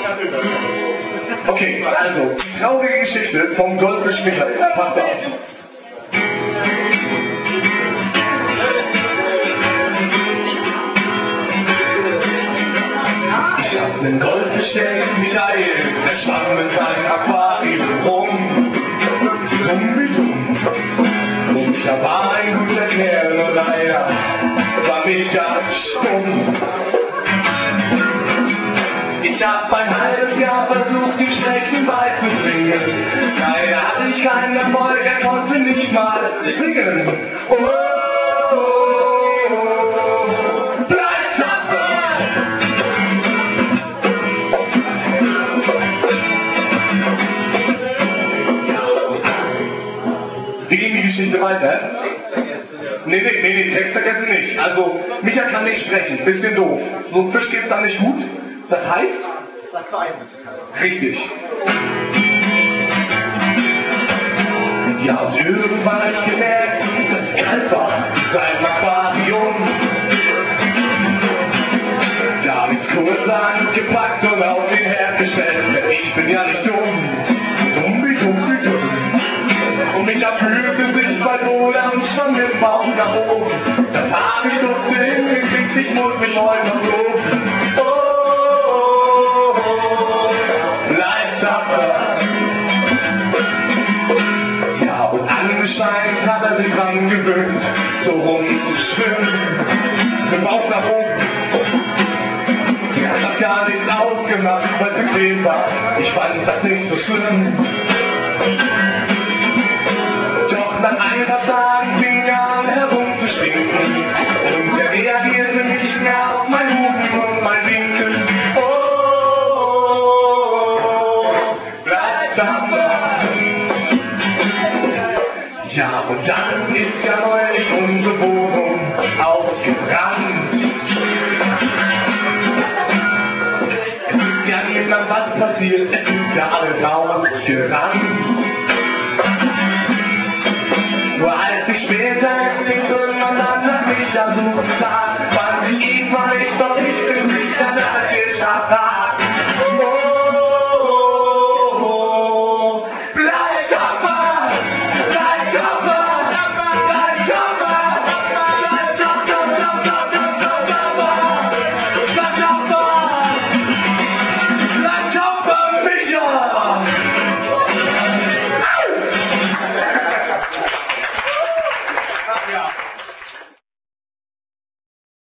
Okay, also, die traurige Geschichte vom Goldfisch Michael. Passt auf. Ich hab nen Goldfisch, der ist Michael, der schwamm mit seinem Aquarium rum. Dumm wie dumm. Und ich war ein guter Kerl und leider war Micha stumm. Ich hab ein halbes Jahr versucht, ihm Sprechen beizubringen. Leider hatte ich keinen Erfolg, er konnte nicht mal singen. Oh, oh, oh, oh. Bleib tapfer! Wie ging die Geschichte weiter? Nee, Text vergessen nicht. Also, Micha kann nicht sprechen, bisschen doof. So ein Fisch geht's dann nicht gut. Das heißt? Das Aquarium ist zu kalt. Richtig. Ja, und irgendwann hab ich gemerkt, dass es kalt war in seinem Aquarium. Da hab ich's kurz angepackt und auf den Herd gestellt. Denn ich bin ja nicht dumm. Dumm wie dumm wie dumm. Und mich fühlte sich bei Wohler und schon den Bauch nach oben. Das hab ich doch hingekriegt, ich muss mich heute noch loben. Ja, und anscheinend hat er sich dran gewöhnt, so rumzuschwimmen, mit dem Bauch nach oben. Er hat das gar nichts ausgemacht, weil es bequem war. Ich fand das nicht so schlimm. Doch nach ein paar Tagen fing er an herumzustinken und er reagierte nicht mehr auf mein Hupen und mein Winken. Ja, und dann ist ja neulich unsere Wohnung ausgebrannt. Es ist ja niemand was passiert, es sind ja alle rausgerannt. Nur als ich später endlich irgendwann dann nach Micha suchen sah, fand ich ihn zwar nicht, doch ich